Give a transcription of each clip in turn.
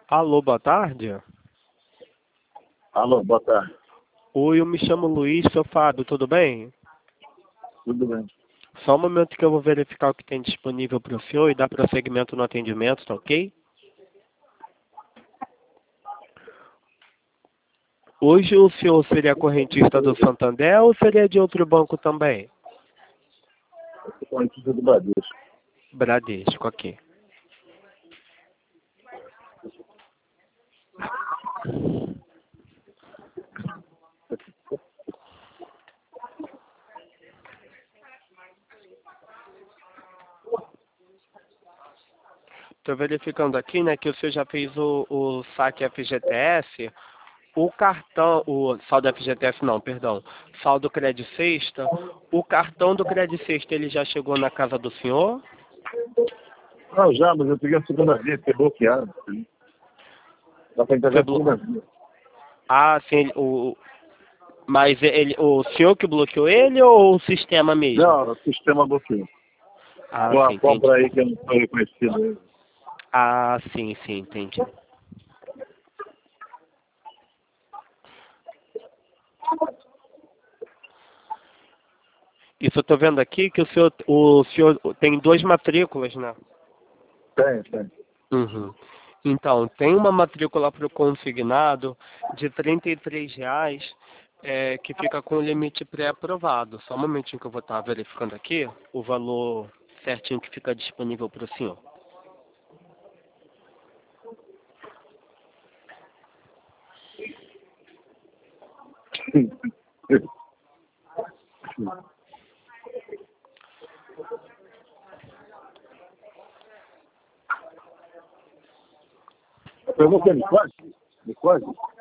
Alô, boa tarde. Alô, boa tarde. Oi, eu me chamo Luiz, sou Fábio, tudo bem? Tudo bem? Só um momento que eu vou verificar o que tem disponível para o senhor e dar prosseguimento no atendimento, tá ok? Hoje o senhor seria correntista do Santander ou seria de outro banco também? Eu sou notícia do Bradesco. Bradesco, ok. Estou verificando aqui, né, que o senhor já fez o saque FGTS. O cartão, o saldo FGTS não, perdão, saldo Credit Sexta, o cartão do Credit Sexta, ele já chegou na casa do senhor? Não, já, mas eu peguei a segunda via, foi bloqueado. Dá para entregar a segunda via. Ah, sim, mas o senhor que bloqueou ele ou o sistema mesmo? Não, o sistema bloqueou. Ah, Com sim, a compra entendi. aí que eu não foi reconhecido. Ah, sim, entendi. Isso eu estou vendo aqui que o senhor tem duas matrículas, né? Tem. Uhum. Então, tem uma matrícula para o consignado de R$ 33, que fica com o limite pré-aprovado. Só um momentinho que eu vou estar verificando aqui o valor certinho que fica disponível para o senhor. Eu vou ter micose? Micose?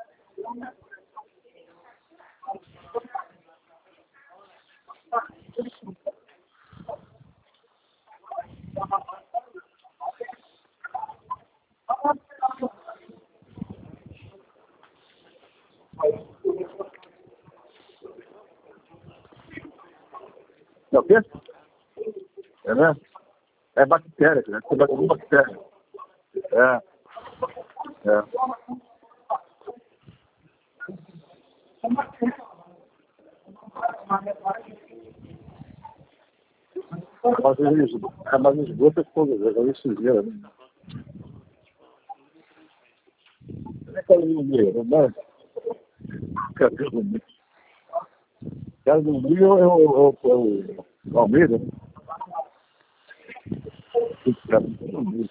É o quê? É, né? É bactéria, né? É bactéria. É. Mas os gotas todas, é sujeira, né? Como é que é o número, né? Cadê o número? Cara do Rio é o Almeida, né? Cara do Rio.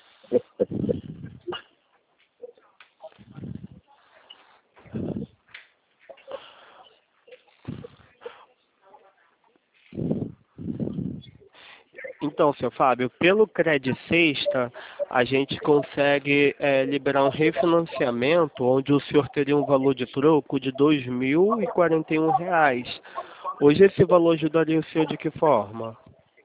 Então, seu Fábio, pelo Credit Sexta, a gente consegue liberar um refinanciamento onde o senhor teria um valor de troco de R$ 2.041. Hoje esse valor ajudaria o senhor de que forma?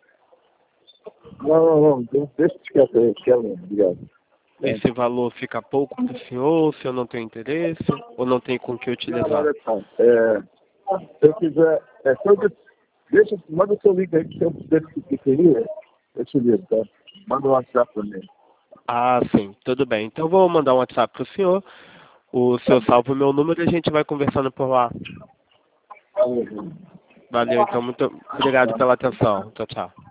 Não. Deixa de esquecer, obrigado. Esse valor fica pouco para o senhor não tem interesse ou não tem com que Não, utilizar? olha só. Se eu quiser, manda o seu link aí que eu queria, eu te ligo, tá? Manda um WhatsApp pra mim. Ah, sim, tudo bem. Então eu vou mandar um WhatsApp para o senhor Tá salva o meu número e a gente vai conversando por lá. bom. Valeu, então, muito obrigado pela atenção. Tchau, tchau.